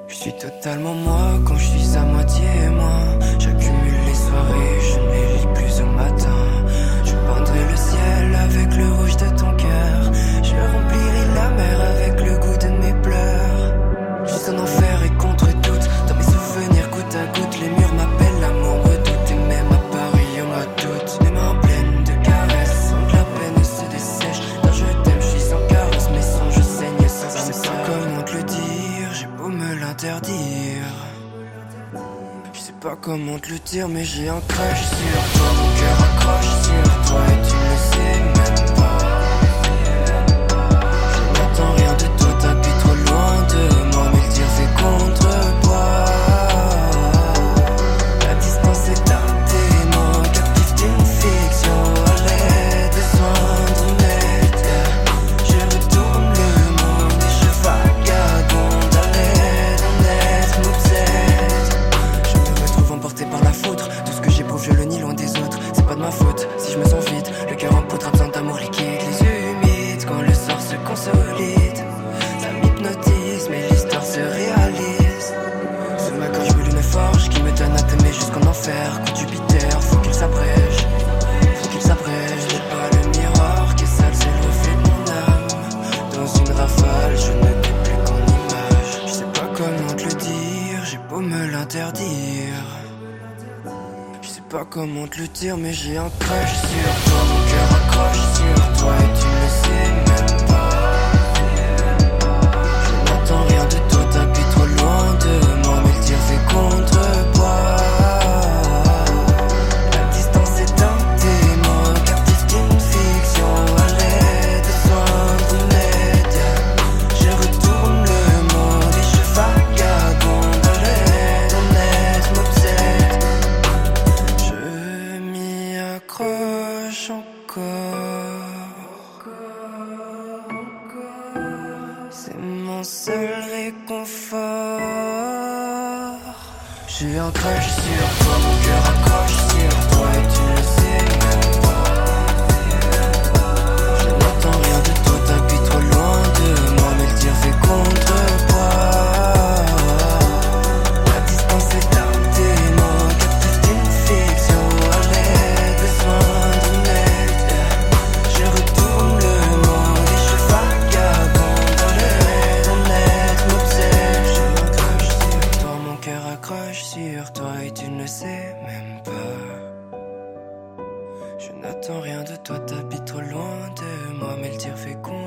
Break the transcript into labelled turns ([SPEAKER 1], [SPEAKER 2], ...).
[SPEAKER 1] Je suis totalement moi quand je suis à moitié moi. J'accumule les soirées, je ne les lis plus au matin. Je peindrai le ciel avec le rouge de ton cœur. Je remplirai la mer avec le goût de mes pleurs. Je suis en enfer et contre toute. Dans mes souvenirs goutte à goutte, les murs m'appellent, l'amour me doute. Et même à Paris on m'a doute. Mes mains pleines de caresses, sans que la peine se dessèche. Quand je t'aime, je suis sans carence, mes songes saignent sans âme. Je sais pas comment te le dire, j'ai beau me l'interdire. Je sais pas comment te le dire, mais j'ai un crush sur toi. Mon cœur accroche sur toi et tu ne le sais même pas. Je n'attends rien de toi, t'habites trop loin de moi, mais le tir fait contrepoids. La distance est un démon, captif d'une fiction. À l'aide des soins d'honnête, je retourne le monde et je vagabonde. À l'aide honnête m'obsède. Je me retrouve emporté par la foudre. Tout ce que j'éprouve, je le nie loin des autres. C'est pas de ma faute si je me sens vide. Le cœur en poudre, absent d'amour liquide. Les yeux humides quand le sort se consolide. Ça m'hypnotise, mais l'histoire se réalise. Sous ma gorge brûle une forge qui me donne à t'aimer jusqu'en enfer. Coup de Jupiter, faut qu'il s'abrège. Faut qu'il s'abrège. J'ai pas le miroir qui est sale, c'est le reflet de mon âme. Dans une rafale, je ne peux plus qu'en image. Je sais pas comment te le dire, j'ai beau me l'interdire. Je sais pas comment te le dire, mais j'ai un crush sur toi. Mon cœur accroche sur toi et tu ne le sais même pas. Je n'attends rien de toi, t'habites trop loin de moi, mais le tir fait contrepoids. La distance est un démon, captif d'une fiction. À l'aide de soins d'honnête, je retourne le monde et je vagabonde. À l'aide honnête m'obsède. Je m'y accroche encore. C'est mon seul réconfort. J'ai un crush sur toi, mon cœur accroche sur toi et tu le sais même pas. Je n'attends rien de toi, t'habites trop loin de moi, mais le tir fait contrepoids. La distance est un démon, captif d'une fiction. À l'aide de soins d'honnête, je retourne le monde et je vagabonde. À l'aide honnête m'obsède. J'ai un crush sur toi, mon cœur accroche sur toi et tu ne le sais même pas. Je n'attends rien de toi, t'habites trop loin de moi, mais le tir fait con.